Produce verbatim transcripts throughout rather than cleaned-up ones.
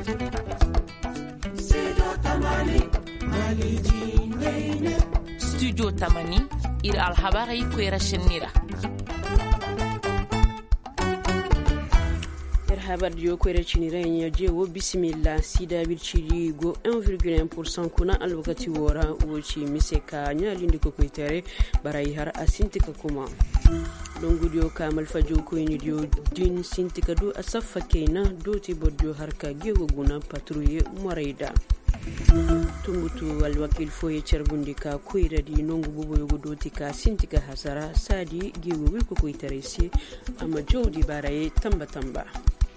studio tamani ir alhabari kwera shenira habar diyo kwere chinira nya je wo bismillah sida birchiri go one virgule one percent kuna alwakati wora wochi miseka nya lindi ko koitere barai har asintika kuma dongu diyo kamal fajo ko ni diyo din sintika do asafa keina do ti bodjo harka gego guna patrouille moraida tumutu walwakil foye cergundika koyra di nongu bobo yogo dotika sintika hasara sadi gego wilko koitere si ama jodi baraye tamba tamba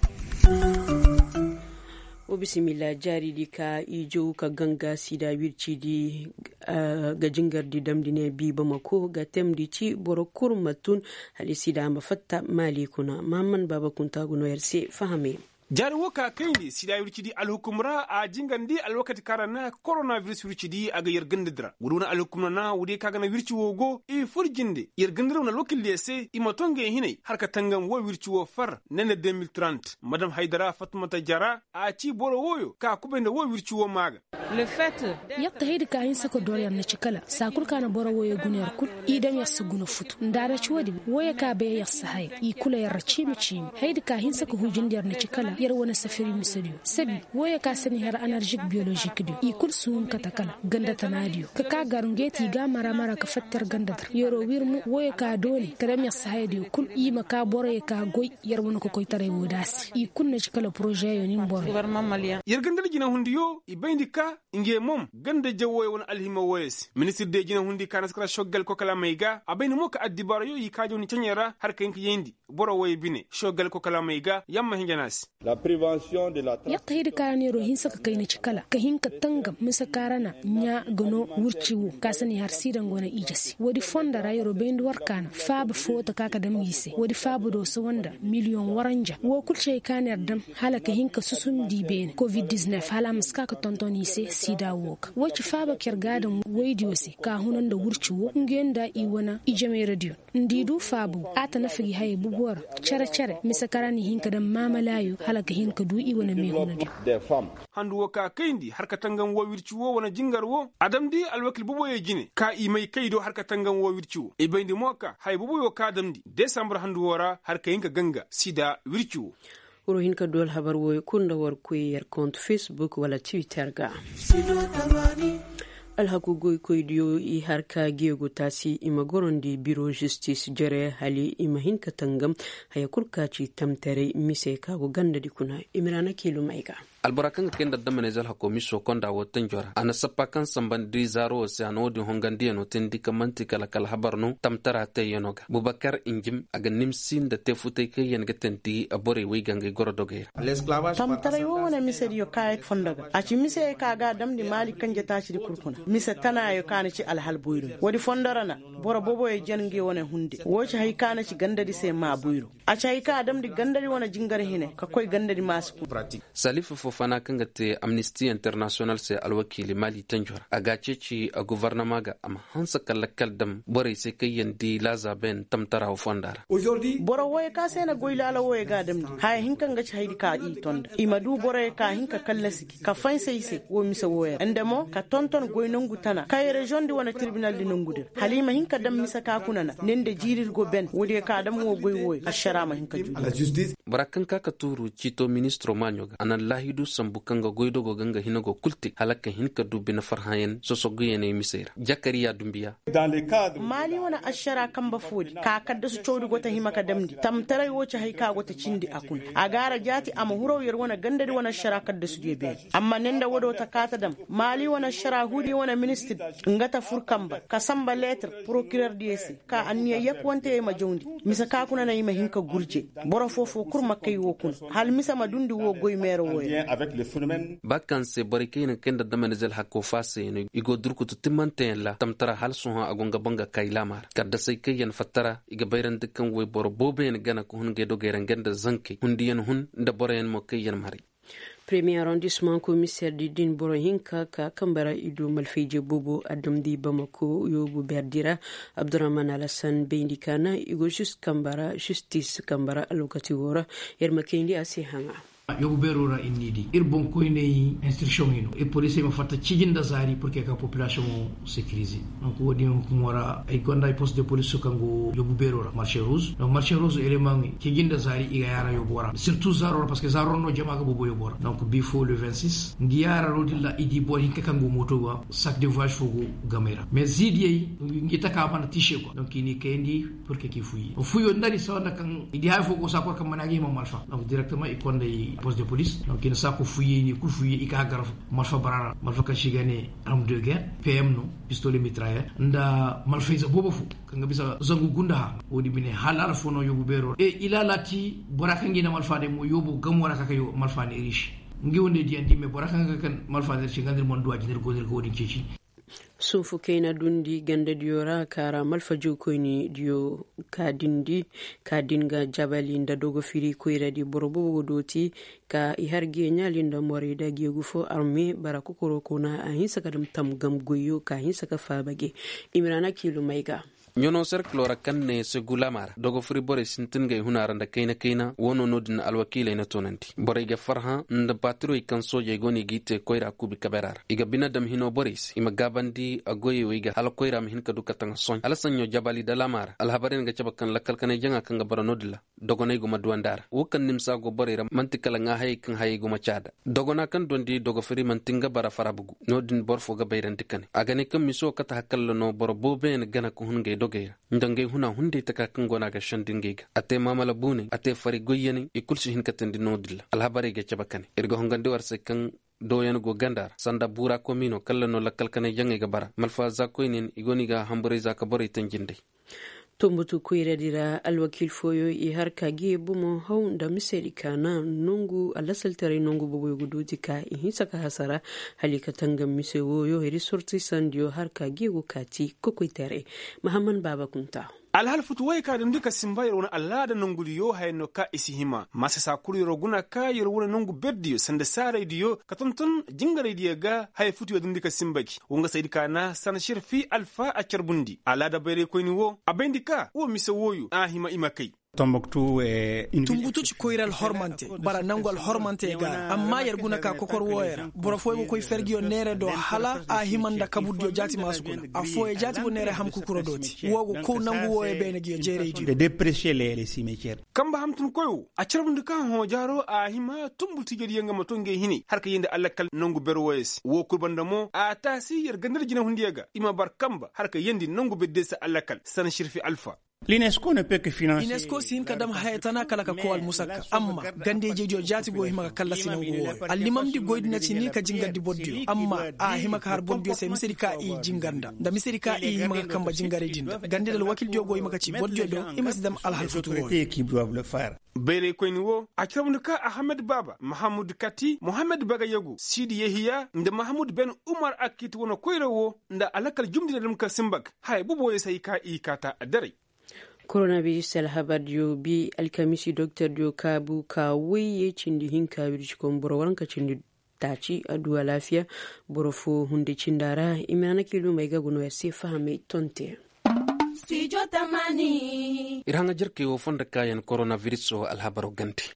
o bisimila jari di ka ijo ka ganga sida wirci di uh, ga jingar di damdine bi bamako ga temdi ci boro kurmatun hali sida mafatta mali kuna mamman baba kunta guno yarse fahame jari woka kayndi sida yurcidi alhukumra a jingandi alwakati karana coronavirus yurcidi aga yergandidra wuduna alhukumna na wude kagana wirci wogo e furjinde yergandira na lokil lese imatonge hinay harka tangam wo wirci wo far nene deux mille trente madame haydara fatmata jara a ci boro woyo ka kubende wo wirci wo maga le fait yakta heydi ka hin sako doriyar na cikala sakul kana boro woyo gunyar kul idan yassa guna futu ndara ci wadi woya ka be yassa hay i kula yarra cimi cimi heydi ka hin sako hujindiyar na cikala yar wani safiri misaliyo sabi woya ka sani har energy biologique dio i kul suun katakala ganda tanadiyo ka ka garungeti ga mara mara ka fattar ganda dar yoro wirmu woya ka doni kadam ya sahaydiyo kul i maka bore ka goy yar wani ko koytare wodas i kul na cikala projet yo nin bore yar gandal jina hundiyo i bayndika inge mom ganda jawoy won alhima woyes ministre de jina hundi kana skra shoggal ko kala mayga abayni mo ka addibaro yo i kajo ni tanyara har kank yendi boro woy bine shoggal ko kala mayga yamma hinjanas la prévention de la yakta hidi karani ro hinsa ka kaina cikala ka hinka tangam misa karana nya gano wurciwo kasani har sidan gona ijasi wodi fonda rayro bendu warkana fab fota kaka dam yise wodi fabu do so wanda million waranja wo kulce kaner dam halaka hinka susun dibene covid nineteen hala miska ka tonton yise sida woka woci faba kergadan waidiyo se ka hunan da wurciwo ngenda i wana ijame radio ndidu fabu ata na figi haye bubuwar cara cara misa karani hinka dam mamalayo halaka hinka du i wana me hunadi handu woka kayndi harka tangan wo wirciwo wana jingar wo adam di alwakil bubo ye jine ka i may kaydo harka tangan wo wirciwo e bayndi moka hay bubo yo ka damdi december handu wora harka hinka ganga sida wirciwo uro hinka dol habar wo kunda war ko yer compte facebook wala twitter ga alhaku goy koydiyo i harka gego tasi ima gorondi biro justice jere hali ima hinka tangam haya kurkaci tamtare mise kago ganda dikuna imirana kilo maiga albarakan kenda damane zal hakomi so konda woten jora ana sappa kan samban di zaro se anodi hongandi no tendi kamanti kala kala habarno tamtara te yonoga bubakar injim aga nimsin da te futay ke yen gatenti abore wi gange gorodoge tamtara yo wona miseriyo kay fondaga aci mise ka ga damdi mali kanje taci di kurkuna mise tana yo kana ci alhal buyru wodi fondarana boro bobo e jenge wona hunde woci hay kana ci gandadi se ma buyru aci hay ka damdi gandadi wona jingar hine ka koy gandadi masu salif fana kanga te Amnesty International se alwakili mali tanjora aga ceci a gouvernement ga am hansa kallakal dam bore se kayen di laza ben tamtara fondara aujourd'hui boro woy ka sena goyla la woy ga dam hay hinka nga ci haydi ka i tonda imadu bore ka hinka kallasiki ka fain se wo misa woy endemo ka tonton goynon gutana kay region di wona tribunal di nongude halima hinka dam misa ka kunana nende jirir go ben wodi ka dam wo goy woy ashara ma hinka justice barakan ka ka turu cito ministro manyoga anan lahidu sambukanga goydo go ganga hinago kulti halaka hinka dubina farhayen sosogo yene misera jakariya dumbiya dans le cadre mali wana ashara kamba fodi ka kadda su chodi gota himaka damdi tamtare woce hayka gota cindi akun agara jati ama huro yer wana gandadi wana shara kadda su jebe amma nenda wodo ta kata dam mali wana shara hudi wana ministry ngata furkamba ka samba lettre procureur ds ka anniya yak wonte ma jondi misa ka kuna na yima hinka gurje boro fofo kurma kay wokun hal misa madundi wo goy mero wo avec le phénomène bakkan se barikina kenda damane zel hakko fase no igo durkutu timmanten la tamtara hal suha agonga banga kaylamar kadda sai kayen fatara iga bayran dukkan way boro boben gana ko hun gedo geren genda zanke hundiyen hun nda boren mo kayen mari premier arrondissement commissaire di din boro hinka ka kambara ido malfeje bobo adamdi bamako yobu berdira abdurrahman alasan bindikana igo just kambara justice kambara alokati wora yermakendi asihanga yobu berora innidi ir bon ko ne instruction ino e police ma fatta cijinda zari pour que ka population sécurisée donc wodi ko mora ay gonda poste de police kango yobu berora marché rouge donc marché rouge élément cijinda zari iga yara yobu wara surtout zaro parce que zaro no jama ga bobo yobu wara donc before le vingt-six ngiyara rodilla idi bo hinka kango moto wa sac de voyage fogo gamera mais zidi ngita ka bana tiché quoi donc ini kendi pour que ki fuyi fuyo ndari sawanda kan idi hay fogo sa ko kam managi mo malfa donc directement e konde poste de police donc ina sa ko fuyi ni ku fuyi ika gar malfa barara malfa ka shigane arme de guerre P M no pistolet mitrailleur nda malfa isa bobo fu kanga bisa zangu gunda wodi bine halala fono yobu bero e ila lati boraka ngina malfa de mo yobu gam wara ka yo malfa ne riche ngi wonde di andi me boraka kan malfa de shigandir mon duwaji der godir ko wodi ceci sunfu kaina dundi ganda diyora kara malfa jokoyni diyo kadindi kadinga jabali nda dogo firi koyra di borobo doti ka iharge nyalinda more da gegu fo arme barakokoro kona ahinsa kadam tam gam goyo ka hinsa ka fabage imrana kilo maiga nyono cercle ora kanne se gulamara dogo furi bore sintin gay hunara nda kayna kayna wono nodin alwakila ina tonanti bore ga farha nda patro ikan soje goni gite koyra kubi kaberar iga binadam hino boris ima gabandi agoye wiga hal koyra min ka dukatanga son ala sanyo jabali dalamara al habarin ga cabakan lakal kane janga kan ga baranodilla dogo nay guma duandara wokan nimsa go borera mantikala nga hay kan hay guma chada dogo na kan dondi dogo furi mantinga bara farabugu nodin borfo ga bayran dikane agane kam miso kata hakkallo no boro boben gana ko hunge dogeya ndange huna hunde taka kangona ga shandingega ate mamala bune ate fari goyeni e kulsi hin katandi nodilla al habari ga cabakane ergo hongande warse kan doyan go gandar sanda bura komino kallano lakkal kane jange ga bara malfa zakoynin igoni ga hambure zaka bore tanjinde tumbutu kuira dira alwakil foyo i harka gi bumo haunda miseri kana nungu alasal tare nungu bobo guduti ka i hisaka hasara halika tanga mise woyo heri sorti sandio harka gi gukati kokoitere mahaman baba kunta alhal futuwai ka dum dika simbayar wani Allah da nunguli yo hayno ka isihima masa sakuri roguna ka yar wani nungu beddiyo sanda sare diyo ka tuntun jingare diya ga hay futuwa dum dika simbaki wonga saydi kana san shirfi alfa a charbundi ala da bayre ko ni wo abendika wo misa woyu ahima imakai Tombouctou e Tumbutu ci koyral hormante bara nangol hormante ga amma yarguna ka kokor woyera bora foy ko fergiyo nere do hala a himanda kabudjo jati masukuna a foy jati bo nere ham kukuro doti wogo ko nangu woye bene giyo jereedi de déprécier les les cimetières kamba hamtun koyo a charbundu ka ho jaro a hima tumbuti gedi yanga matonge hini har ka yende Allah kal nangu berwes wo kurbanda mo a tasi yargandar jina hundiyaga ima bar kamba har ka yendi nangu bedde sa Allah kal san shirfi alfa l'UNESCO ne peut que financer UNESCO sin kadam haytana kala ka kowal musakka amma gandeje jo jati go hima kala sinan go allimam di goydina ci ni ka jingandi boddio amma a hima ka har boddio se misiri ka i jinganda da misiri ka i hima ka kamba jingare dinda gande dal wakil jo go hima ka ci boddio do imasdam al halfutu qui doivent le faire bere koyni wo a kiramnuka Ahmed Baba Mahamoud Kati Mohamed Bagayagu Sidi Yehiya nda Mahamoud Ben Umar akit wono koyrewo nda alakal jumdina dum ka simbak hay bubo yesay ka i kata adare coronavirus alhabar dio bi alkamisi docteur dio kabu ka waye cindi hinka birci kon boro wanka cindi taci aduwa lafiya boro fo hunde cindara imana kilu mai gaguno ya se fahame tonte Studio Tamani irhanga jirke wo fonda kayan coronavirus o alhabaro ganti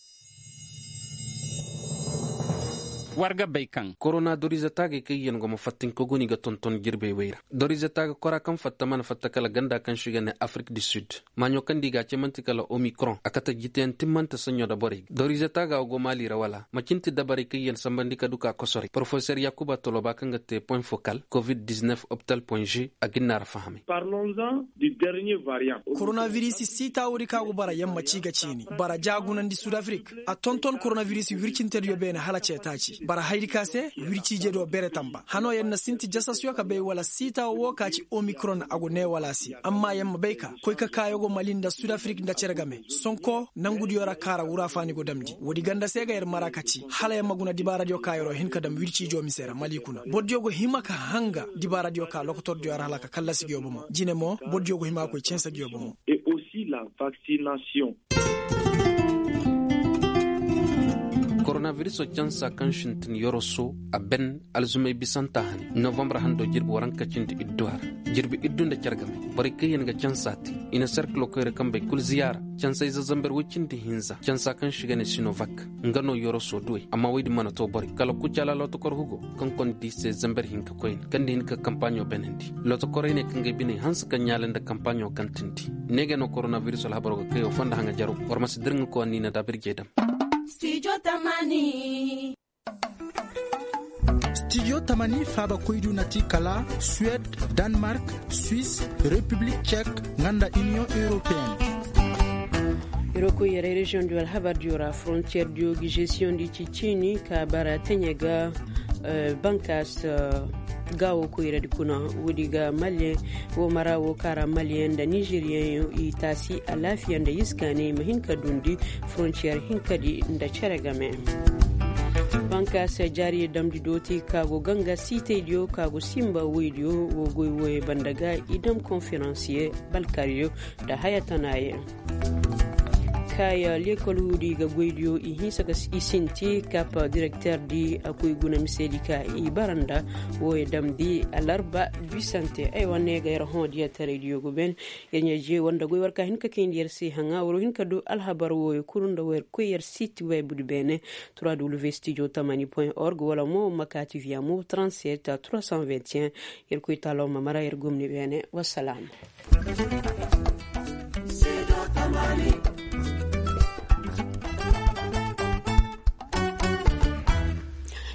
warga baykan corona dorizataga kayen gomo fattin ko goni ga tonton girbe weira dorizataga kora kan fatta man fatta kala ganda kan shiga ne Afrique du Sud manyo kan diga ce mantikala Omicron akata jiten timmanta sanyo da bori dorizataga go mali rawala makinti dabari kayen sambandi ka duka kosori professeur Yakuba Toloba kan gate point focal covid dix-neuf hôpital point G aginar fahami parlons-en du dernier variant coronavirus sita wori ka go bara yamma ci ga cini bara jagunan di South Afrique a tonton coronavirus wirkinter yo bene halace taci bara haydi kase wircije do bere tamba hano yenna sinti jasasyo ka be wala sita wo kaci Omicron ago ne wala si amma yamma beyka koy ka kayo go malinda South Africa nda cergame sonko nangudi yora kara wura fani go damdi wodi ganda sega yer marakaci hala yamma guna dibara dio kayro hin kadam wircijo misera malikuna boddio go himaka hanga dibara dio ka lokotor dio yara halaka kala sigyo bomo jine mo boddio go himako censa dio bomo et aussi la vaccination coronavirus o cansa kan shintin yoroso a ben alzumai bisanta hani november hando jirbi waran kacindi idduar jirbi iddunda cargame bari kayen ga cansati ina cercle ko re kambe kul ziyara cansa iza zamber wicindi hinza cansa kan shigane sinovac ngano yoroso duwe amma waydi mana to bari kala ku cala loto kor hugo kan kon di se zamber hinka koyin kan din ka campagne benendi loto korene kan ga bine hans kan nyalanda campagne kan tinti nege no coronavirus la habaro ko fanda hanga jaru warmasi dirnga ko ni na dabir jedam Studio Tamani. Studio Tamani faba koydu nati kala Suède, Danemark, Suisse, République tchèque, nganda Union européenne. Iroko yere région du Alhabar diora frontière du gestion di Chichini ka bara tenyega uh, bankas uh, gawo ko yere dikuna wudiga malien wo mara wo kara malien da nigérien yi tasi a lafiyan da yiskane mahinka dundi frontière hinkadi da ceregame banka sa jari damdi doti kago ganga site dio kago simba wedio wo goywoye bandaga idam conférencier balkario da hayatanaye kaya l'école hudi ga goydio i hisaka isinti kapa directeur di akoy guna miselika i baranda wo damdi alarba bisante ay wanne ga yar hon dia radio go ben yenya je wanda goy warka hinka kendier si hanga woro hinka do alhabar wo kurunda wer ko yer site web du bene w w w studio tamani point org wala mo makati via mo trente-sept trois cent vingt et un yer ko talo mamara yer gomni bene wassalam. Studio Tamani.